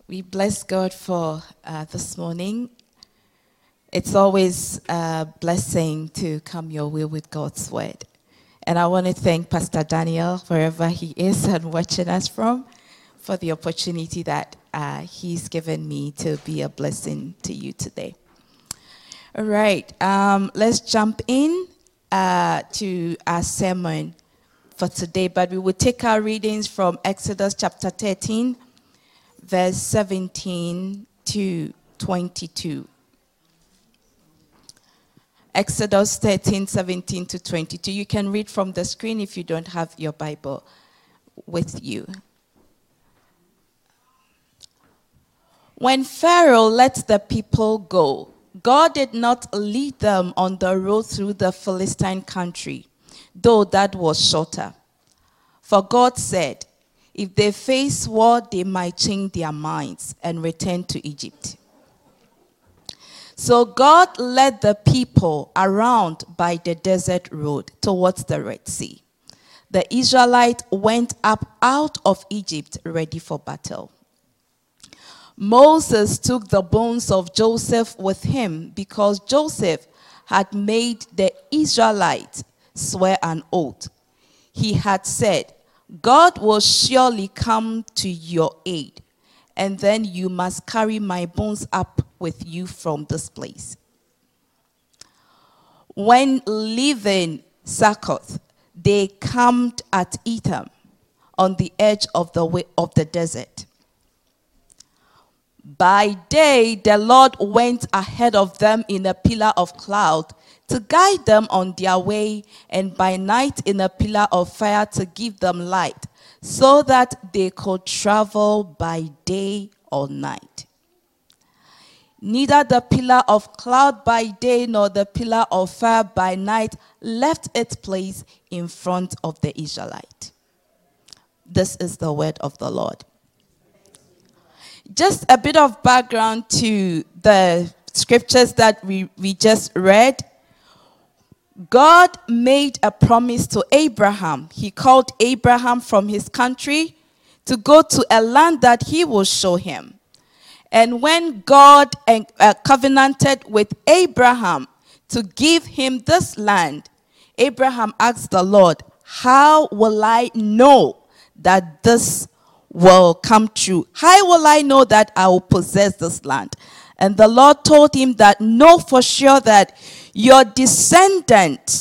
We bless God for this morning. It's always a blessing to come your way with God's word. And I want to thank Pastor Daniel, wherever he is and watching us from, for the opportunity that he's given me to be a blessing to you today. All right, let's jump in to our sermon for today. But we will take our readings from Exodus chapter 13, verse 17 to 22. Exodus 13, 17 to 22. You can read from the screen if you don't have your Bible with you. When Pharaoh let the people go, God did not lead them on the road through the Philistine country, though that was shorter. For God said, if they face war, they might change their minds and return to Egypt. So God led the people around by the desert road towards the Red Sea. The Israelites went up out of Egypt ready for battle. Moses took the bones of Joseph with him because Joseph had made the Israelites swear an oath. He had said, God will surely come to your aid, and then you must carry my bones up with you from this place. When leaving Succoth, they camped at Etham on the edge of the desert. By day, the Lord went ahead of them in a pillar of cloud to guide them on their way, and by night in a pillar of fire to give them light, so that they could travel by day or night. Neither the pillar of cloud by day nor the pillar of fire by night left its place in front of the Israelite. This is the word of the Lord. Just a bit of background to the scriptures that we just read. God made a promise to Abraham. He called Abraham from his country to go to a land that he will show him. And when God covenanted with Abraham to give him this land, Abraham asked the Lord, how will I know that this will come true? How will I know that I will possess this land? And the Lord told him that know for sure that your descendants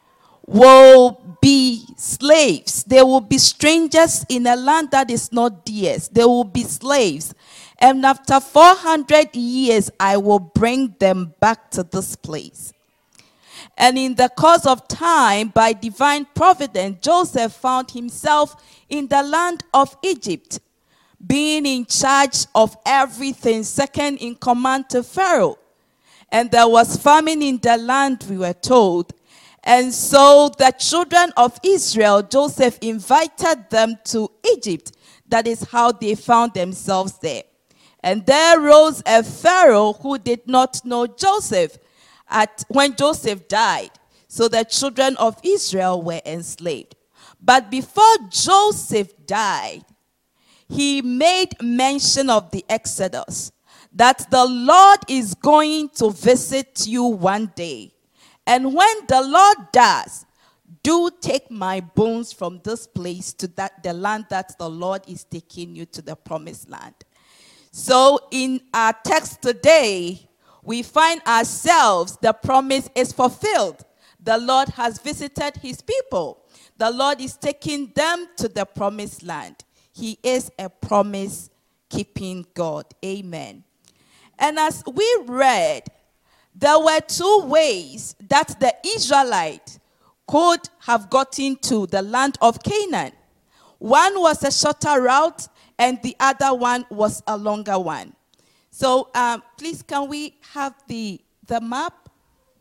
will be slaves. They will be strangers in a land that is not theirs. They will be slaves. And after 400 years, I will bring them back to this place. And in the course of time, by divine providence, Joseph found himself in the land of Egypt, being in charge of everything, second in command to Pharaoh. And there was famine in the land, we were told. And so the children of Israel, Joseph invited them to Egypt. That is how they found themselves there. And there rose a Pharaoh who did not know Joseph when Joseph died. So the children of Israel were enslaved. But before Joseph died, he made mention of the Exodus, that the Lord is going to visit you one day. And when the Lord does, do take my bones from this place to the land that the Lord is taking you to, the promised land. So in our text today, we find ourselves, the promise is fulfilled. The Lord has visited his people. The Lord is taking them to the promised land. He is a promise-keeping God. Amen. And as we read, there were two ways that the Israelites could have gotten to the land of Canaan. One was a shorter route, and the other one was a longer one. So please, can we have the map?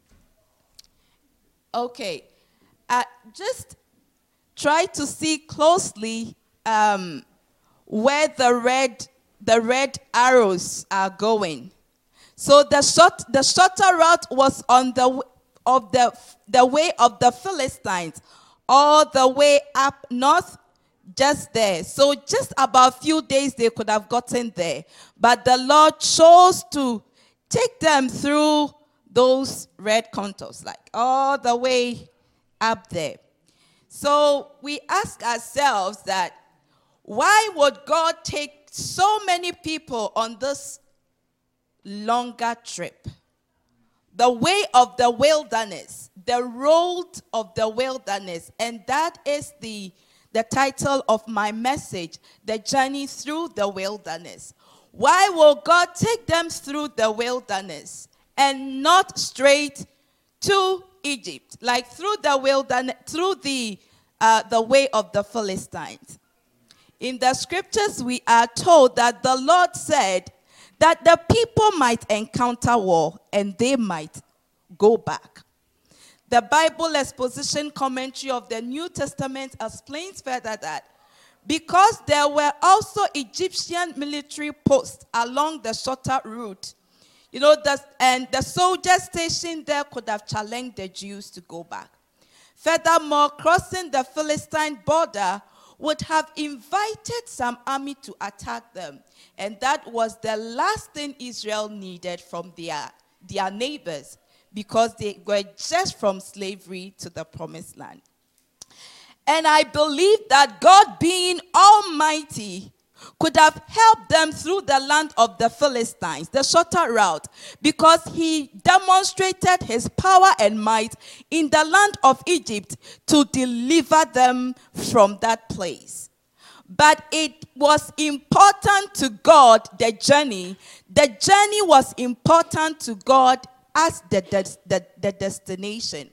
Okay. Just try to see closely where the red arrows are going. So the shorter route was on the way of the Philistines, all the way up north, just there. So just about a few days they could have gotten there. But the Lord chose to take them through those red contours, like all the way up there. So we ask ourselves that, why would God take so many people on this longer trip? The way of the wilderness, the road of the wilderness. And that is the title of my message, The Journey Through the Wilderness. Why will God take them through the wilderness and not straight to Egypt, like through the wilderness, through the way of the Philistines? In the scriptures, we are told that the Lord said that the people might encounter war and they might go back. The Bible Exposition Commentary of the New Testament explains further that because there were also Egyptian military posts along the shorter route, and the soldiers stationed there could have challenged the Jews to go back. Furthermore, crossing the Philistine border would have invited some army to attack them. And that was the last thing Israel needed from their neighbors, because they were just from slavery to the promised land. And I believe that God, being almighty, could have helped them through the land of the Philistines, the shorter route, because he demonstrated his power and might in the land of Egypt to deliver them from that place. But it was important to God, the journey. The journey was important to God as the destination.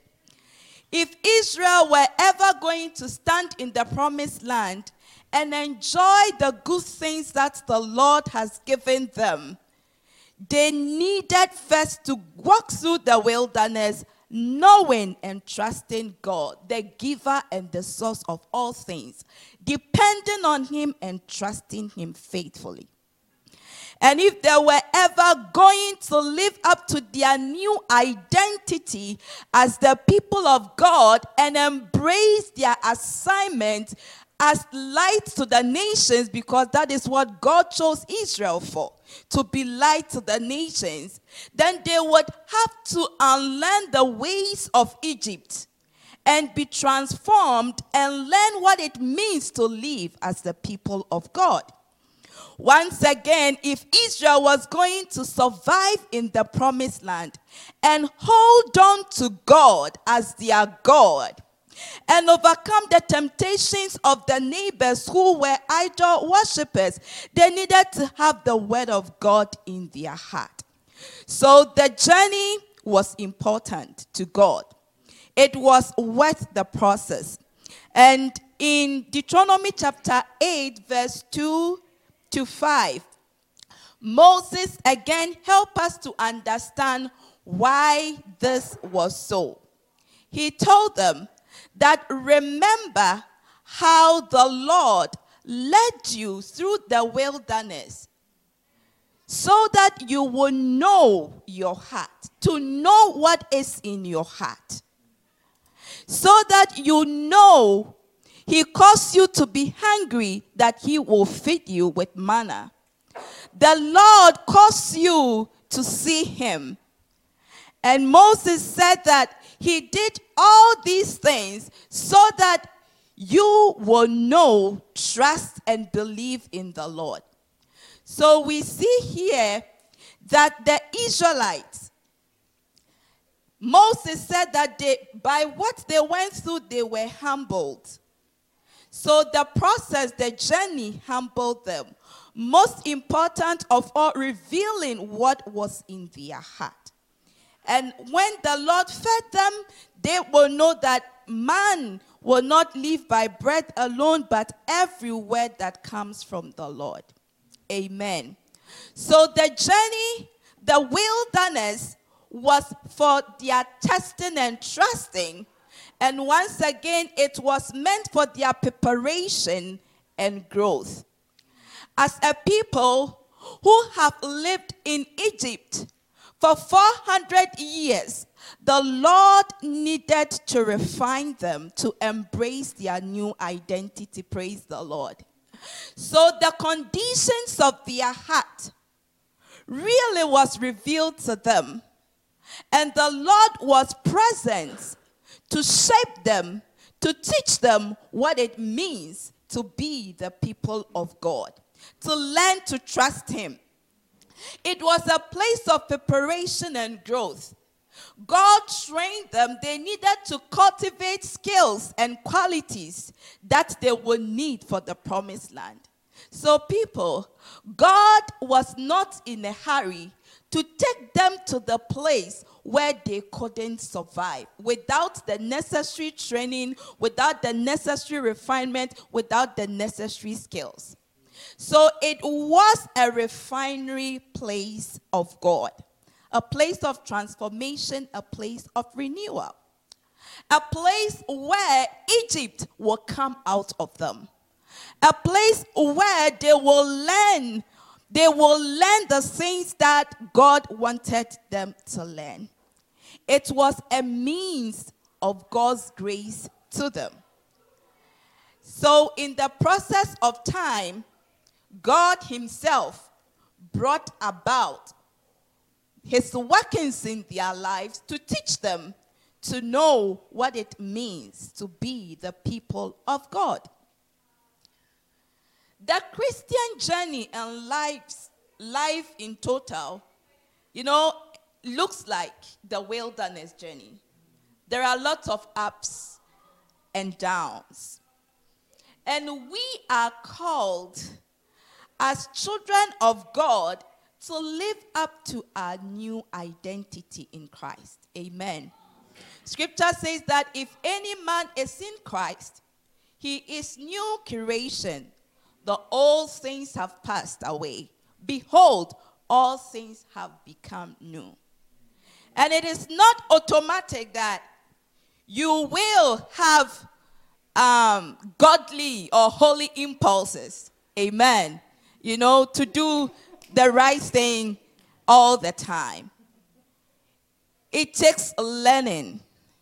If Israel were ever going to stand in the promised land and enjoy the good things that the Lord has given them, they needed first to walk through the wilderness, knowing and trusting God, the giver and the source of all things, depending on him and trusting him faithfully. And if they were ever going to live up to their new identity as the people of God and embrace their assignment as light to the nations, because that is what God chose Israel for, to be light to the nations, then they would have to unlearn the ways of Egypt and be transformed and learn what it means to live as the people of God. Once again, if Israel was going to survive in the promised land and hold on to God as their God and overcome the temptations of the neighbors who were idol worshippers, they needed to have the word of God in their heart. So the journey was important to God. It was worth the process. And in Deuteronomy chapter 8, verse 2 to 5, Moses again helped us to understand why this was so. He told them that, remember how the Lord led you through the wilderness so that you will know your heart, to know what is in your heart, so that you know he caused you to be hungry, that he will feed you with manna. The Lord caused you to see him. And Moses said that he did all these things so that you will know, trust, and believe in the Lord. So we see here that the Israelites, Moses said that by what they went through, they were humbled. So the process, the journey humbled them. Most important of all, revealing what was in their heart. And when the Lord fed them, they will know that man will not live by bread alone, but every word that comes from the Lord. Amen. So the journey, the wilderness, was for their testing and trusting. And once again, it was meant for their preparation and growth. As a people who have lived in Egypt for 400 years, the Lord needed to refine them to embrace their new identity. Praise the Lord. So the conditions of their heart really was revealed to them. And the Lord was present to shape them, to teach them what it means to be the people of God, to learn to trust him. It was a place of preparation and growth. God trained them. They needed to cultivate skills and qualities that they would need for the promised land. So people, God was not in a hurry to take them to the place where they couldn't survive without the necessary training, without the necessary refinement, without the necessary skills. So it was a refinery place of God, a place of transformation, a place of renewal, a place where Egypt will come out of them, a place where they will learn the things that God wanted them to learn. It was a means of God's grace to them. So in the process of time, God himself brought about his workings in their lives to teach them to know what it means to be the people of God. The Christian journey and life in total, looks like the wilderness journey. There are lots of ups and downs. And we are called as children of God to live up to our new identity in Christ. Amen. Scripture says that if any man is in Christ, he is new creation. The old things have passed away. Behold, all things have become new. And it is not automatic that you will have godly or holy impulses. Amen. To do the right thing all the time. It takes learning.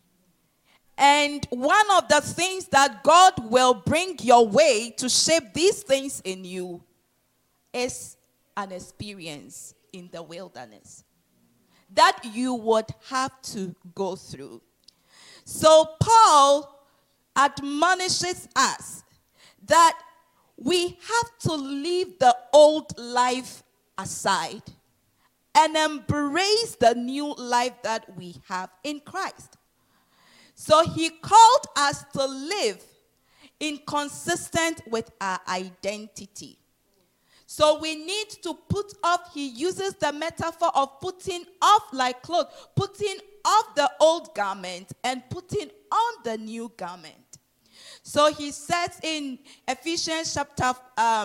And one of the things that God will bring your way to shape these things in you is an experience in the wilderness that you would have to go through. So Paul admonishes us that we have to leave the old life aside and embrace the new life that we have in Christ. So he called us to live inconsistent with our identity. So we need to put off, he uses the metaphor of putting off like clothes, putting off the old garment and putting on the new garment. So he says in Ephesians chapter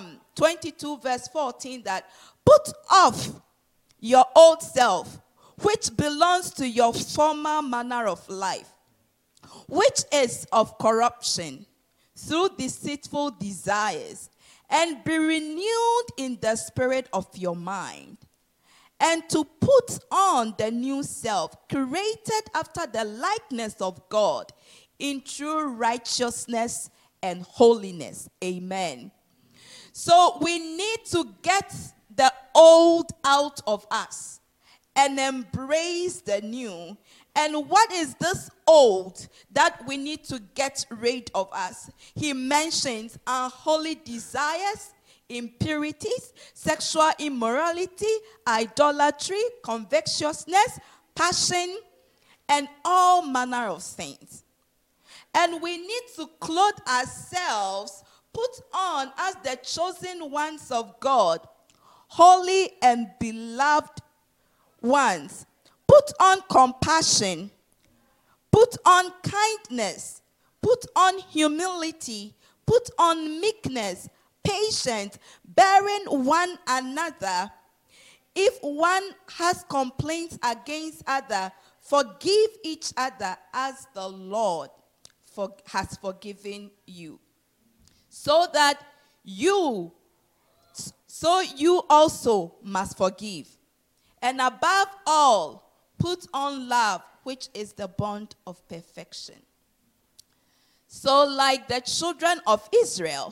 22 verse 14 that put off your old self, which belongs to your former manner of life, which is of corruption through deceitful desires, and be renewed in the spirit of your mind, and to put on the new self, created after the likeness of God, in true righteousness and holiness. Amen. So we need to get the old out of us and embrace the new. And what is this old that we need to get rid of us? He mentions unholy desires, impurities, sexual immorality, idolatry, covetousness, passion, and all manner of things. And we need to clothe ourselves, put on as the chosen ones of God, holy and beloved ones. Put on compassion, put on kindness, put on humility, put on meekness, patience, bearing one another. If one has complaints against other, forgive each other as the Lord has forgiven you. So you also must forgive. And above all, Put on love, which is the bond of perfection. So like the children of Israel,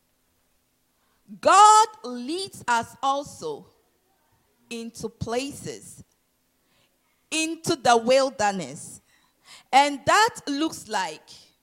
God leads us also into places, into the wilderness. And that looks like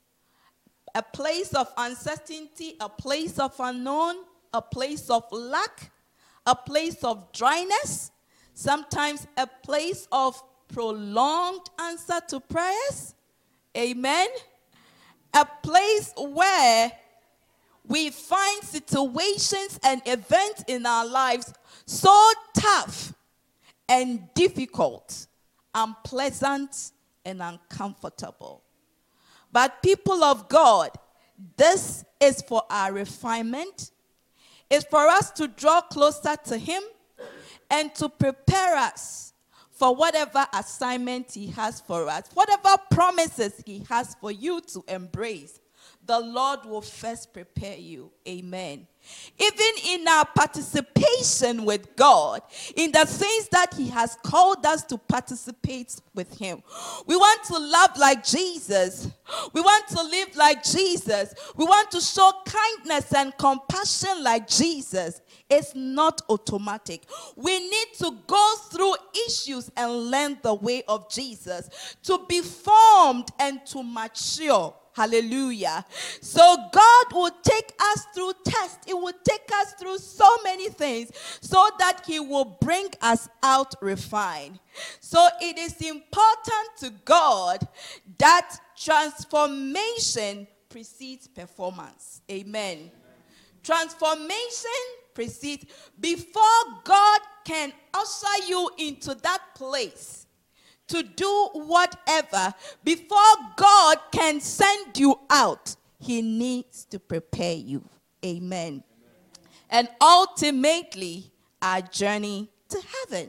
a place of uncertainty, a place of unknown, a place of lack, a place of dryness, sometimes a place of prolonged answer to prayers. Amen. A place where we find situations and events in our lives so tough and difficult, unpleasant and uncomfortable. But people of God, this is for our refinement. It's for us to draw closer to Him and to prepare us for whatever assignment He has for us, whatever promises He has for you to embrace. The Lord will first prepare you. Amen. Even in our participation with God, in the things that He has called us to participate with Him, we want to love like Jesus. We want to live like Jesus. We want to show kindness and compassion like Jesus. It's not automatic. We need to go through issues and learn the way of Jesus to be formed and to mature. Hallelujah. So God will take us through tests. It will take us through so many things so that He will bring us out refined. So it is important to God that transformation precedes performance. Amen. Transformation precedes, before God can usher you into that place to do whatever, before God can send you out, He needs to prepare you. Amen. And ultimately, our journey to heaven.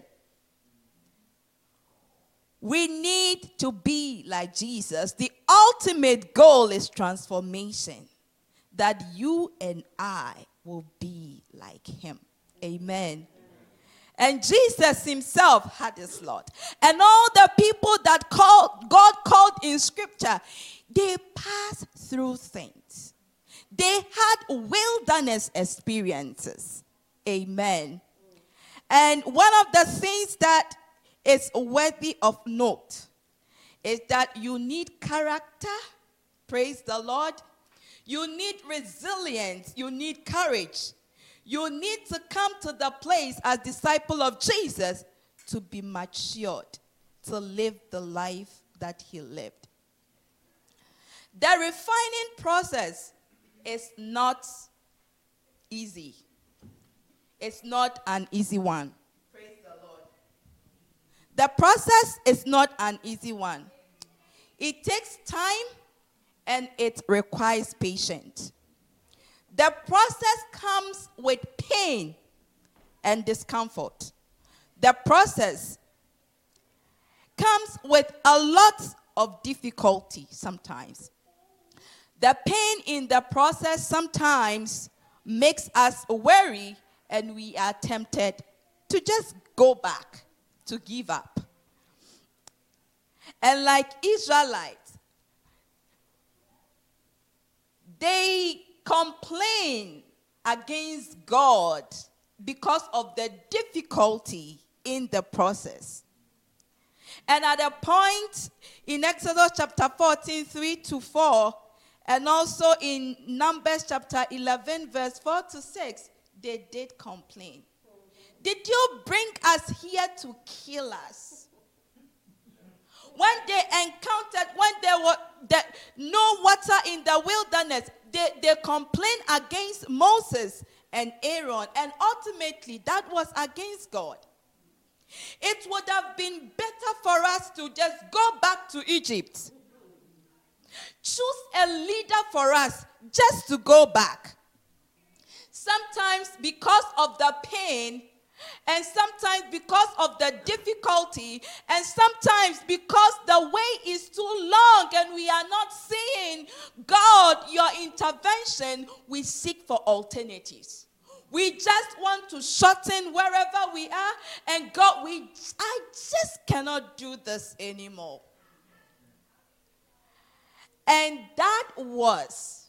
We need to be like Jesus. The ultimate goal is transformation, that you and I will be like Him. Amen. And Jesus Himself had this lot. And all the people that God called in Scripture, they passed through things. They had wilderness experiences. Amen. And one of the things that is worthy of note is that you need character. Praise the Lord. You need resilience. You need courage. You need to come to the place as disciple of Jesus to be matured, to live the life that He lived. The refining process is not easy. It's not an easy one. Praise the Lord. The process is not an easy one. It takes time and it requires patience. The process comes with pain and discomfort. The process comes with a lot of difficulty sometimes. The pain in the process sometimes makes us weary and we are tempted to just go back, to give up. And like Israelites, they complain against God because of the difficulty in the process. And at a point in Exodus chapter 14, 3-4, and also in Numbers chapter 11, verse 4-6, they did complain. Did you bring us here to kill us? When they encountered, when there were no water in the wilderness, they complained against Moses and Aaron, and ultimately that was against God. It would have been better for us to just go back to Egypt. Choose a leader for us just to go back. Sometimes because of the pain, and sometimes because of the difficulty, and sometimes because the way is too long and we are not seeing God, your intervention, we seek for alternatives. We just want to shorten wherever we are. And God, I just cannot do this anymore. And that was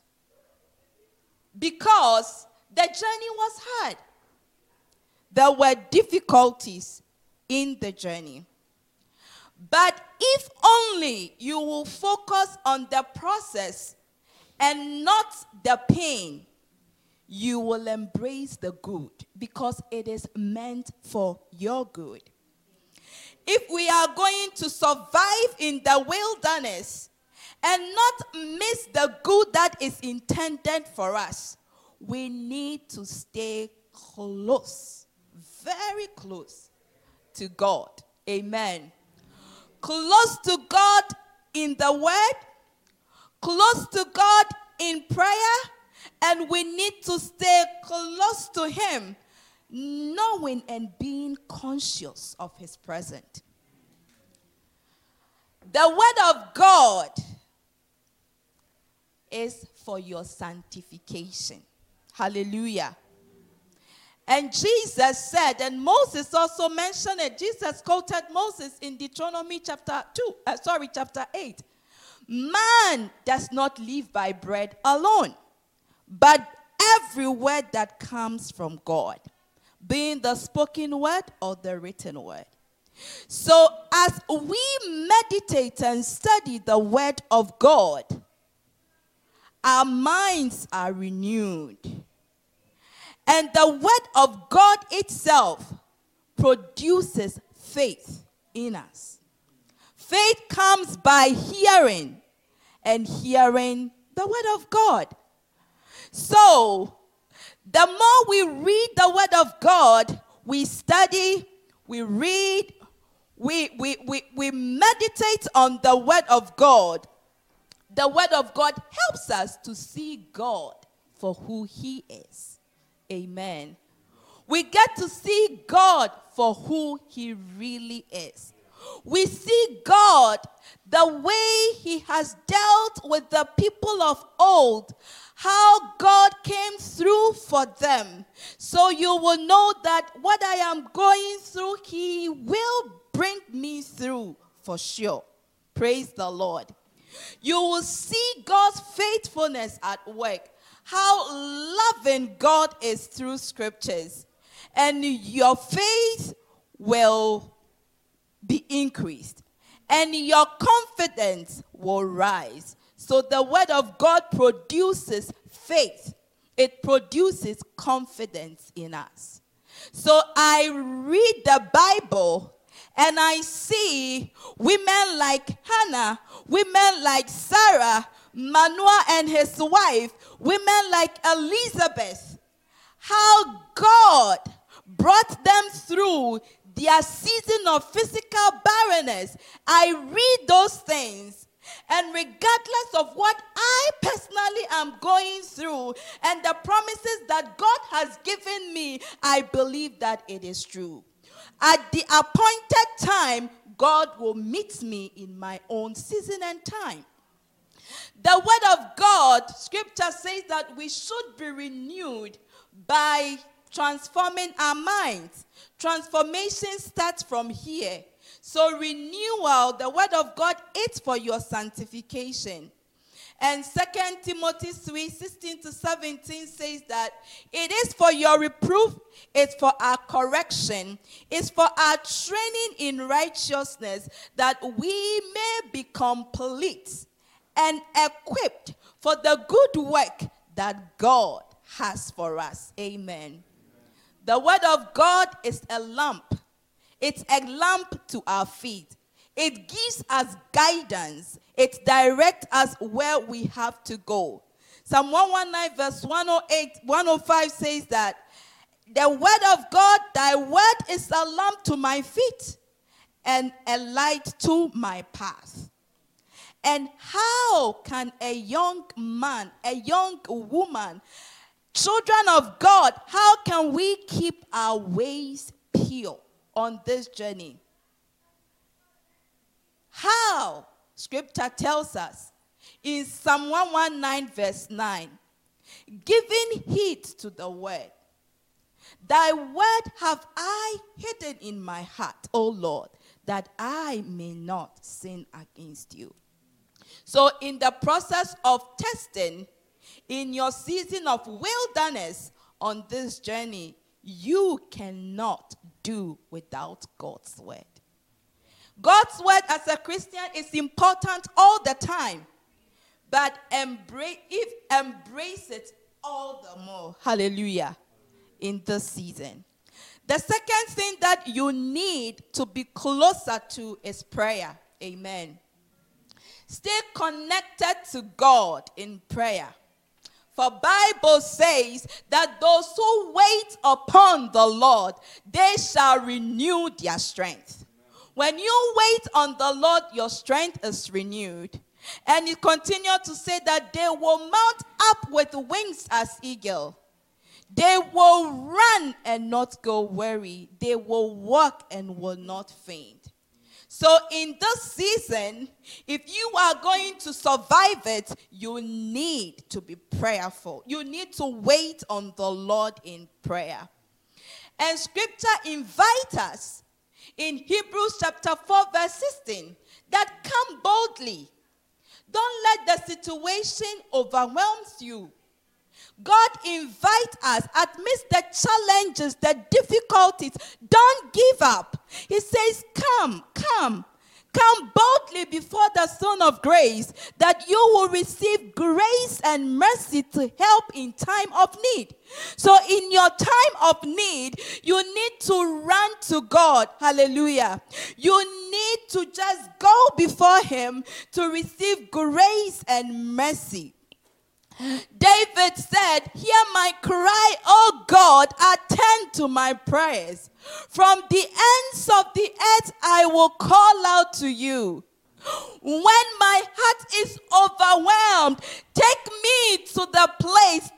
because the journey was hard. There were difficulties in the journey. But if only you will focus on the process and not the pain, you will embrace the good because it is meant for your good. If we are going to survive in the wilderness and not miss the good that is intended for us, we need to stay close, very close to God. Amen. Close to God in the Word, close to God in prayer, and we need to stay close to Him, knowing and being conscious of His presence. The Word of God is for your sanctification. Hallelujah. And Jesus said, and Moses also mentioned it. Jesus quoted Moses in Deuteronomy chapter 8. Man does not live by bread alone, but every word that comes from God, being the spoken word or the written word. So as we meditate and study the word of God, our minds are renewed. And the word of God itself produces faith in us. Faith comes by hearing, and hearing the word of God. So, the more we read the word of God, we study, we read, we meditate on the word of God. The word of God helps us to see God for who He is. Amen. We get to see God for who He really is. We see God the way He has dealt with the people of old, how God came through for them. So you will know that what I am going through, He will bring me through for sure. Praise the Lord. You will see God's faithfulness at work. How loving God is through scriptures. And your faith will be increased. And your confidence will rise. So the word of God produces faith. It produces confidence in us. So I read the Bible and I see women like Hannah, women like Sarah, Manoah and his wife, women like Elizabeth, how God brought them through their season of physical barrenness. I read those things, and regardless of what I personally am going through and the promises that God has given me, I believe that it is true. At the appointed time, God will meet me in my own season and time. The word of God, scripture says that we should be renewed by transforming our minds. Transformation starts from here. So renewal, the word of God, it's for your sanctification. And 2 Timothy 3:16-17 says that it is for your reproof, it's for our correction, it's for our training in righteousness, that we may be complete and equipped for the good work that God has for us. Amen. The word of God is a lamp. It's a lamp to our feet. It gives us guidance. It directs us where we have to go. Psalm 119 verse 105 says that the word of God, thy word is a lamp to my feet and a light to my path. And how can a young man, a young woman, children of God, how can we keep our ways pure on this journey? How? Scripture tells us in Psalm 119 verse 9, giving heed to the word. Thy word have I hidden in my heart, O Lord, that I may not sin against you. So in the process of testing, in your season of wilderness on this journey, you cannot do without God's word. God's word as a Christian is important all the time, but embrace it all the more. Hallelujah. In this season. The second thing that you need to be closer to is prayer. Amen. Stay connected to God in prayer. For Bible says that those who wait upon the Lord, they shall renew their strength. When you wait on the Lord, your strength is renewed. And it continued to say that they will mount up with wings as eagle. They will run and not go weary. They will walk and will not faint. So in this season, if you are going to survive it, you need to be prayerful. You need to wait on the Lord in prayer. And scripture invites us in Hebrews chapter 4 verse 16 that come boldly. Don't let the situation overwhelm you. God invites us amidst the challenges, the difficulties. Don't give up. He says, come boldly before the throne of grace, that you will receive grace and mercy to help in time of need. So in your time of need, you need to run to God. Hallelujah. You need to just go before him to receive grace and mercy. David said, hear my cry, O God, attend to my prayers. From the ends of the earth I will call out to you. When my heart is overwhelmed, take me to the place,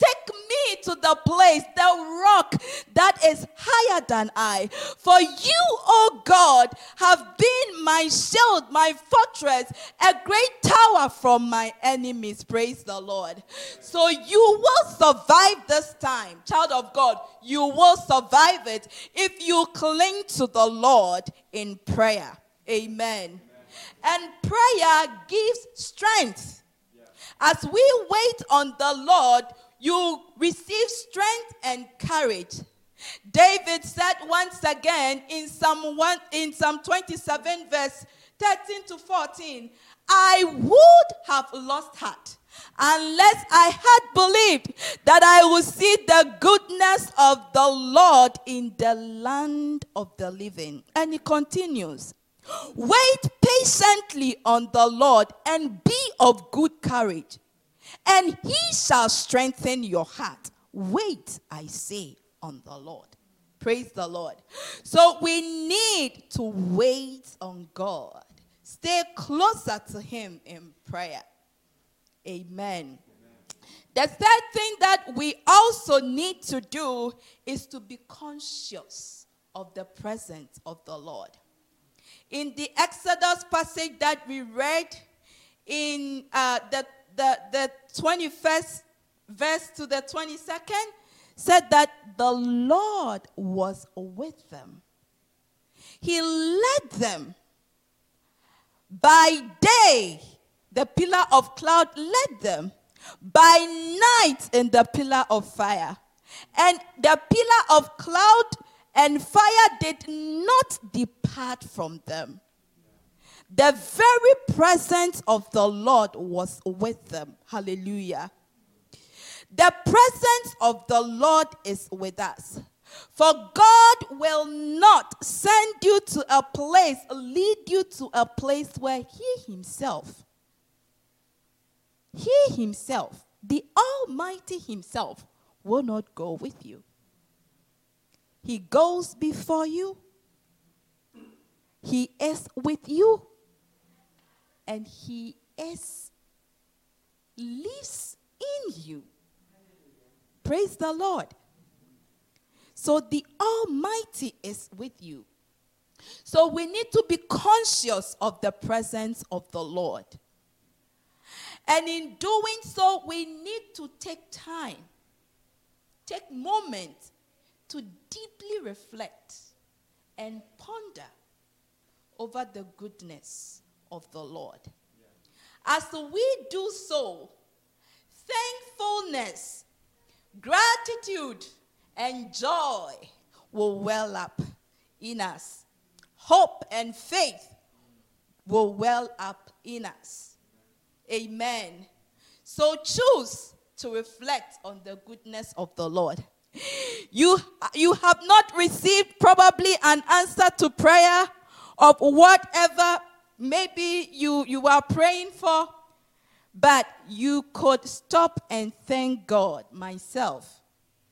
the rock that is higher than I. For you, O God, have been my shield, my fortress, a great tower from my enemies. Praise the Lord. So you will survive this time, child of God. You will survive it if you cling to the Lord in prayer. Amen. And prayer gives strength. As we wait on the Lord, you receive strength and courage. David said once again in Psalm 27 verse 13 to 14, I would have lost heart unless I had believed that I would see the goodness of the Lord in the land of the living. And he continues, wait patiently on the Lord and be of good courage, and he shall strengthen your heart. Wait, I say, on the Lord. Praise the Lord. So we need to wait on God. Stay closer to him in prayer. Amen. The third thing that we also need to do is to be conscious of the presence of the Lord. In the Exodus passage that we read in the 21st verse to the 22nd, said that the Lord was with them. He led them. By day, the pillar of cloud led them. By night, in the pillar of fire. And the pillar of cloud and fire did not depart from them. The very presence of the Lord was with them. Hallelujah. The presence of the Lord is with us. For God will not send you to a place, lead you to a place where he himself, the Almighty himself, will not go with you. He goes before you. He is with you. And he lives in you. Praise the Lord. So the Almighty is with you. So we need to be conscious of the presence of the Lord. And in doing so, we need to take time, take moments to deeply reflect and ponder over the goodness of the Lord. As we do so, thankfulness, gratitude, and joy will well up in us. Hope and faith will well up in us. Amen. So choose to reflect on the goodness of the Lord. You have not received probably an answer to prayer of whatever maybe you are praying for, but you could stop and thank God. Myself,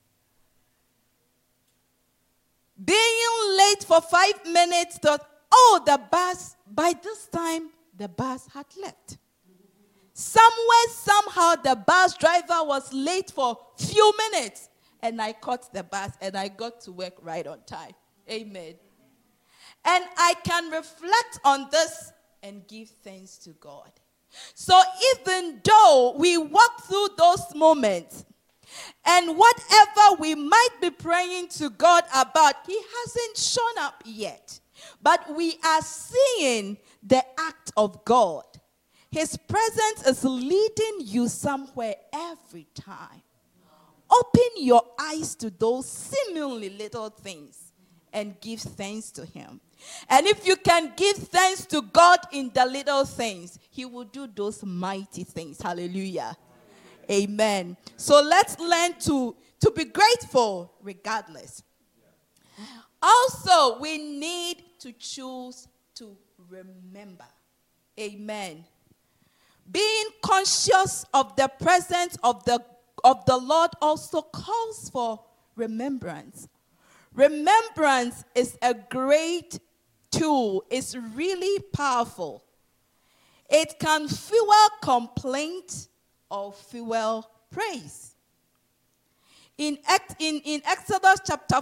being late for 5 minutes, thought, oh, the bus, by this time, the bus had left. Somewhere, somehow, the bus driver was late for few minutes, and I caught the bus, and I got to work right on time. Amen. And I can reflect on this and give thanks to God. So even though we walk through those moments, and whatever we might be praying to God about, He hasn't shown up yet. But we are seeing the act of God. His presence is leading you somewhere every time. Open your eyes to those seemingly little things and give thanks to Him. And if you can give thanks to God in the little things, He will do those mighty things. Hallelujah. Amen. So let's learn to be grateful regardless. Also, we need to choose to remember. Amen. Being conscious of the presence of the Lord also calls for remembrance. Remembrance is a great tool. It's really powerful. It can fuel complaint or fuel praise. In Exodus chapter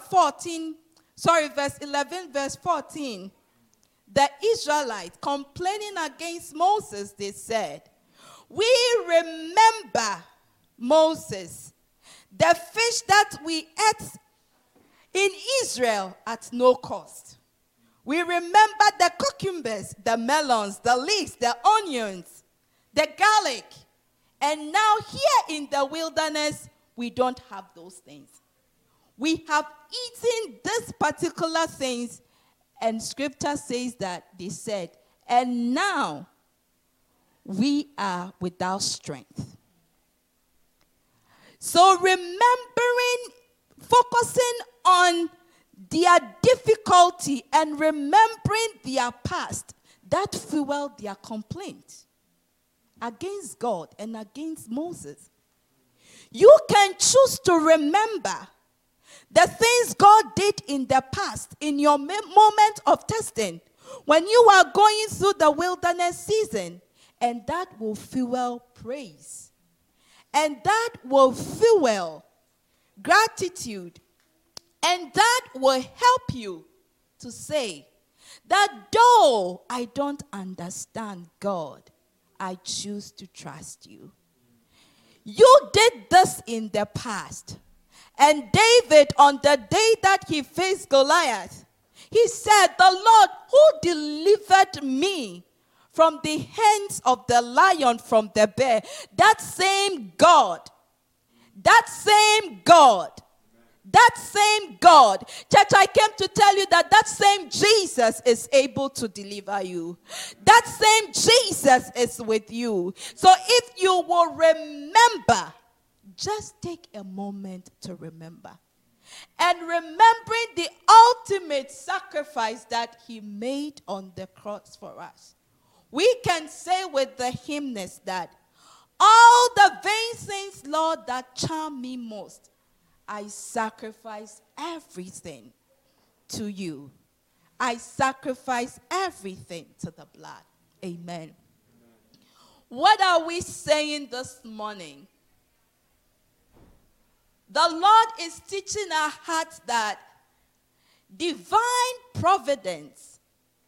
11, verse 14, the Israelites complaining against Moses, they said, we remember, Moses, the fish that we ate in Israel at no cost. We remember the cucumbers, the melons, the leeks, the onions, the garlic. And now here in the wilderness, we don't have those things. We have eaten these particular things, and scripture says that they said, and now we are without strength. So remembering, focusing on their difficulty and remembering their past, that fueled their complaint against God and against Moses. You can choose to remember the things God did in the past, in your moment of testing, when you are going through the wilderness season, and that will fuel praise. And that will fuel gratitude. And that will help you to say that though I don't understand God, I choose to trust you. You did this in the past. And David, on the day that he faced Goliath, he said, the Lord who delivered me from the hands of the lion, from the bear, that same God, church, I came to tell you that same Jesus is able to deliver you. That same Jesus is with you. So if you will remember, just take a moment to remember. And remembering the ultimate sacrifice that He made on the cross for us. We can say with the hymnist that all the vain things, Lord, that charm me most, I sacrifice everything to you. I sacrifice everything to the blood. Amen. What are we saying this morning? The Lord is teaching our hearts that divine providence,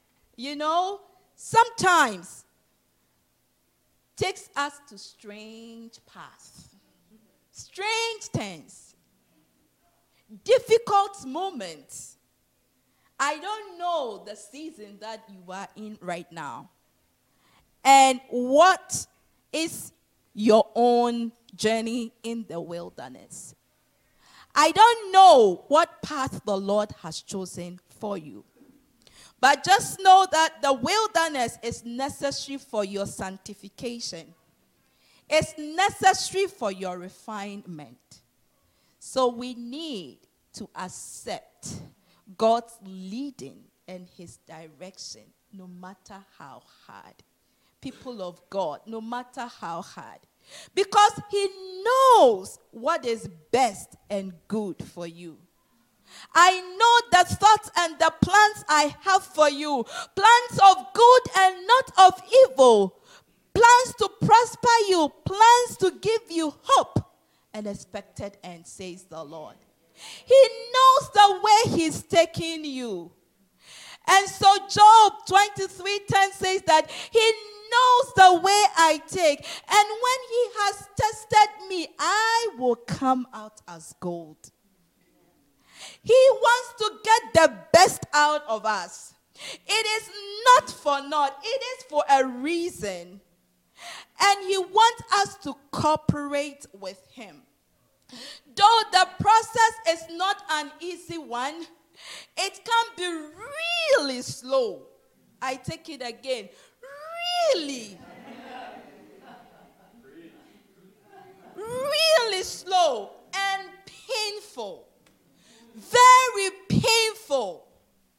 sometimes takes us to strange paths, strange things. difficult moments. I don't know the season that you are in right now. And what is your own journey in the wilderness? I don't know what path the Lord has chosen for you. But just know that the wilderness is necessary for your sanctification. It's necessary for your refinement. So we need to accept God's leading and his direction, no matter how hard. People of God, no matter how hard. Because he knows what is best and good for you. I know the thoughts and the plans I have for you. Plans of good and not of evil. Plans to prosper you. Plans to give you hope and expected end, says the Lord. He knows the way he's taking you. And so Job 23:10 says that he knows the way I take. And when he has tested me, I will come out as gold. He wants to get the best out of us. It is not for naught. It is for a reason. And he wants us to cooperate with him. Though the process is not an easy one, it can be really slow. I take it again. Really slow and painful. Very painful.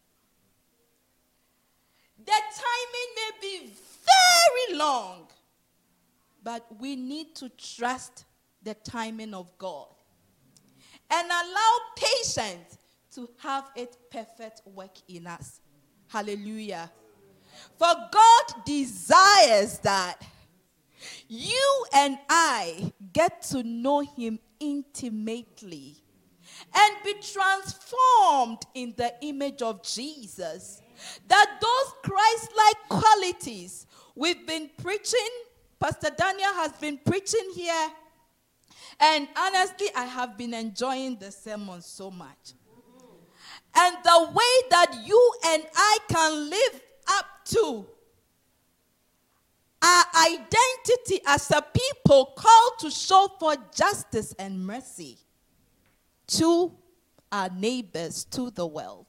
The timing may be very long, but we need to trust the timing of God and allow patience to have its perfect work in us. Hallelujah. For God desires that you and I get to know him intimately and be transformed in the image of Jesus. That those Christ-like qualities we've been preaching, Pastor Daniel has been preaching here, and honestly, I have been enjoying the sermon so much. And the way that you and I can live up to our identity as a people called to show for justice and mercy to our neighbors, to the world.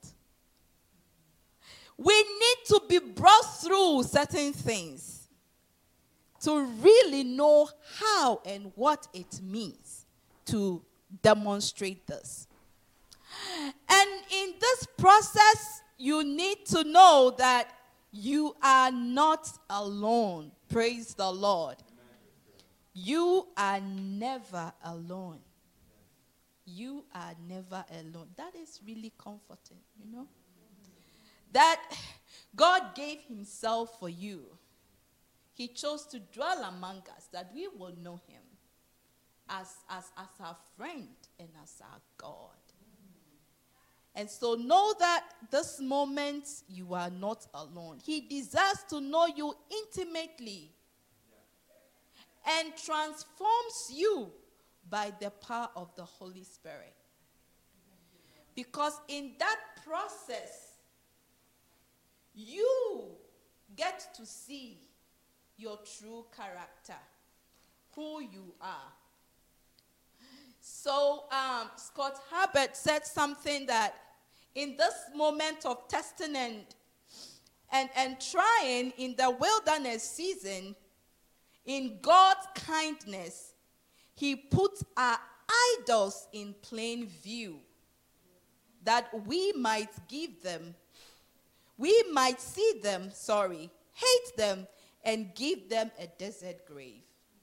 We need to be brought through certain things to really know how and what it means to demonstrate this. And in this process, you need to know that you are not alone. Praise the Lord. You are never alone. You are never alone. That is really comforting, you know. That God gave himself for you. He chose to dwell among us that we will know him as our friend and as our God. And so know that this moment you are not alone. He desires to know you intimately and transforms you by the power of the Holy Spirit. Because in that process, you get to see your true character, who you are. So Scott Herbert said something that in this moment of testing and trying in the wilderness season, in God's kindness, he put our idols in plain view, that we might see them, hate them, and give them a desert grave.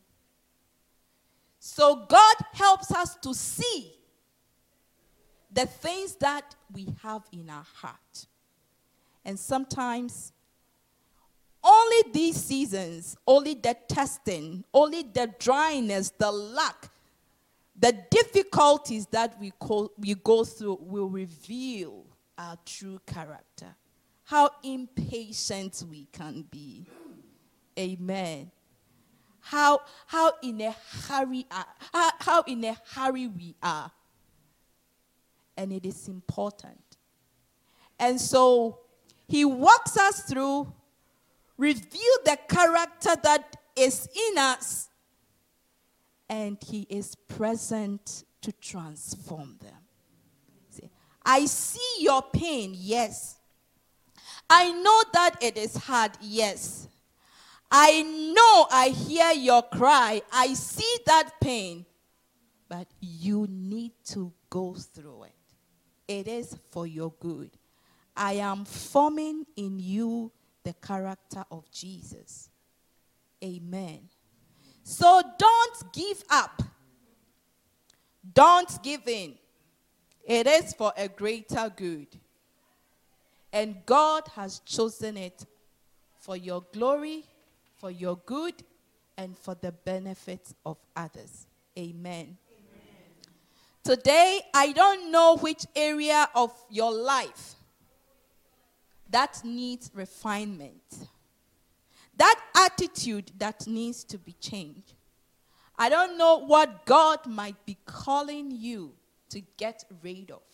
So God helps us to see the things that we have in our heart. And sometimes, only these seasons, only the testing, only the dryness, the lack, the difficulties that we go through will reveal our true character. How impatient we can be. Amen. How in a hurry we are. and it is important. And so he walks us through, reveal the character that is in us, and he is present to transform them. See, I see your pain, yes. I know that it is hard, yes. I know I hear your cry. I see that pain. But you need to go through it. It is for your good. I am forming in you the character of Jesus. Amen. So don't give up. Don't give in. It is for a greater good. And God has chosen it for your glory, for your good, and for the benefit of others. Amen. Today, I don't know which area of your life that needs refinement. That attitude that needs to be changed. I don't know what God might be calling you to get rid of.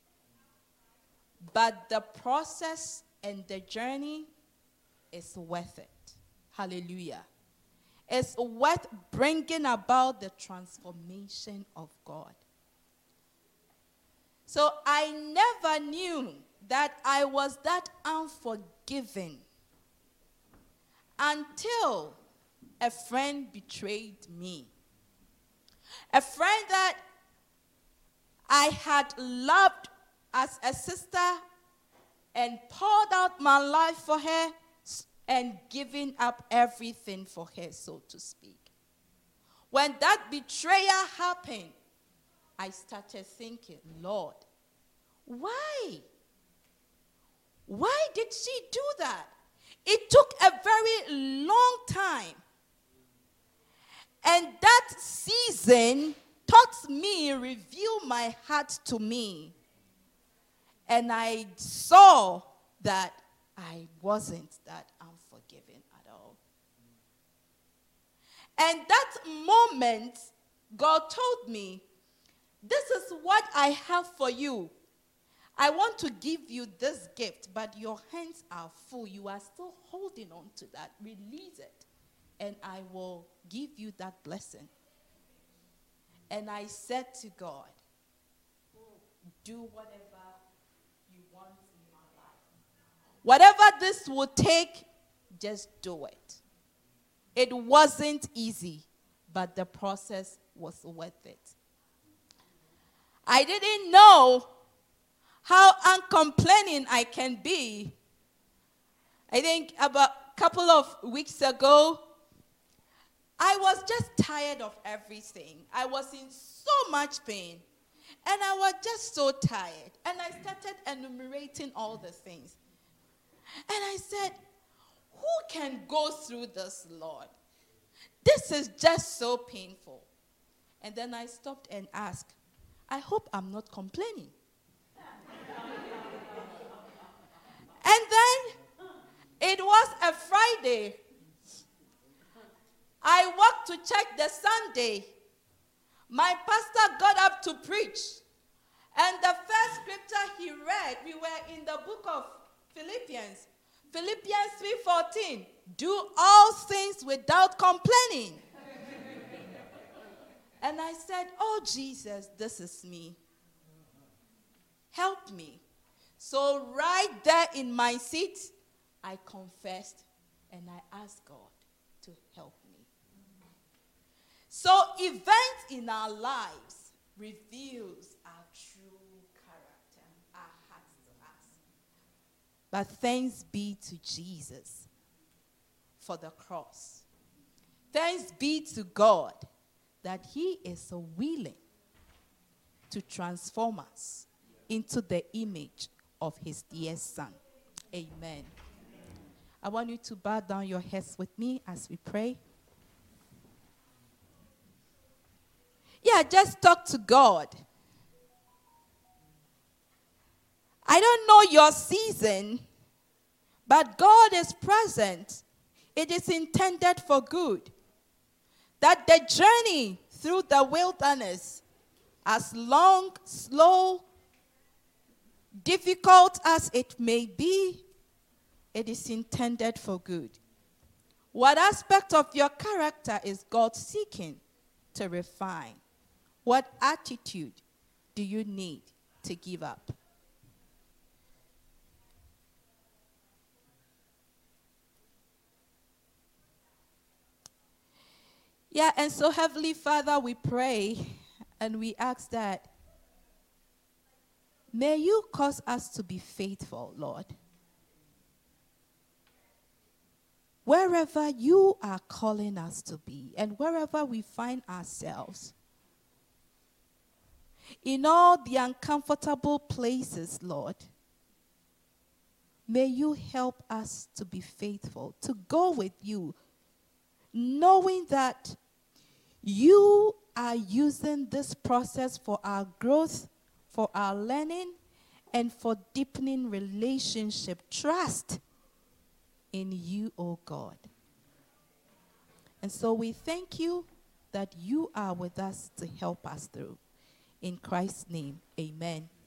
But the process and the journey is worth it. Hallelujah. It's worth bringing about the transformation of God. So I never knew that I was that unforgiving until a friend betrayed me. A friend that I had loved as a sister and poured out my life for her and given up everything for her, so to speak. When that betrayal happened, I started thinking, Lord, why? Why did she do that? It took a very long time. And that season taught me, revealed my heart to me. And I saw that I wasn't that unforgiving at all. And that moment, God told me, this is what I have for you. I want to give you this gift, but your hands are full. You are still holding on to that. Release it, and I will give you that blessing. And I said to God, do whatever you want in my life. Whatever this will take, just do it. It wasn't easy, but the process was worth it. I didn't know how uncomplaining I can be. I think about a couple of weeks ago, I was just tired of everything. I was in so much pain. And I was just so tired. And I started enumerating all the things. And I said, who can go through this, Lord? This is just so painful. And then I stopped and asked, I hope I'm not complaining. And then it was a Friday. I walked to church the Sunday. My pastor got up to preach. And the first scripture he read, we were in the book of Philippians. Philippians 3:14. Do all things without complaining. And I said, oh, Jesus, this is me. Help me. So right there in my seat, I confessed and I asked God to help me. So events in our lives reveals our true character, our hearts to us. But thanks be to Jesus for the cross. Thanks be to God that he is willing to transform us into the image of his dear son. Amen. I want you to bow down your heads with me as we pray. Yeah, just talk to God. I don't know your season, but God is present. It is intended for good. That the journey through the wilderness, as long, slow, Difficult as it may be, it is intended for good. What aspect of your character is God seeking to refine? What attitude do you need to give up? Yeah, and so Heavenly Father, we pray and we ask that may you cause us to be faithful, Lord. Wherever you are calling us to be and wherever we find ourselves, in all the uncomfortable places, Lord, may you help us to be faithful, to go with you, knowing that you are using this process for our growth, for our learning, and for deepening relationship, trust in you, O God. And so we thank you that you are with us to help us through. In Christ's name, amen.